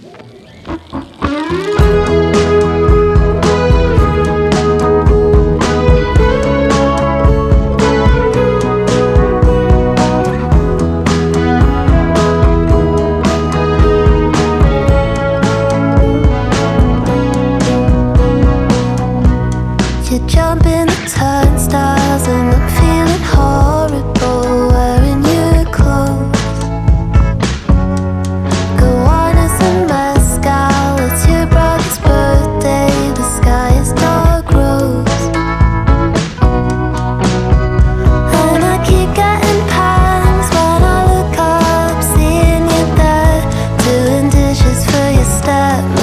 You jump in the turnstiles and I'm feeling horrible wearing your clothes. Gowanus and mezcal, it's your brother's birthday, the sky is dark rose. And I keep getting pangs when I look up, seeing you there, doing dishes for your stepmom.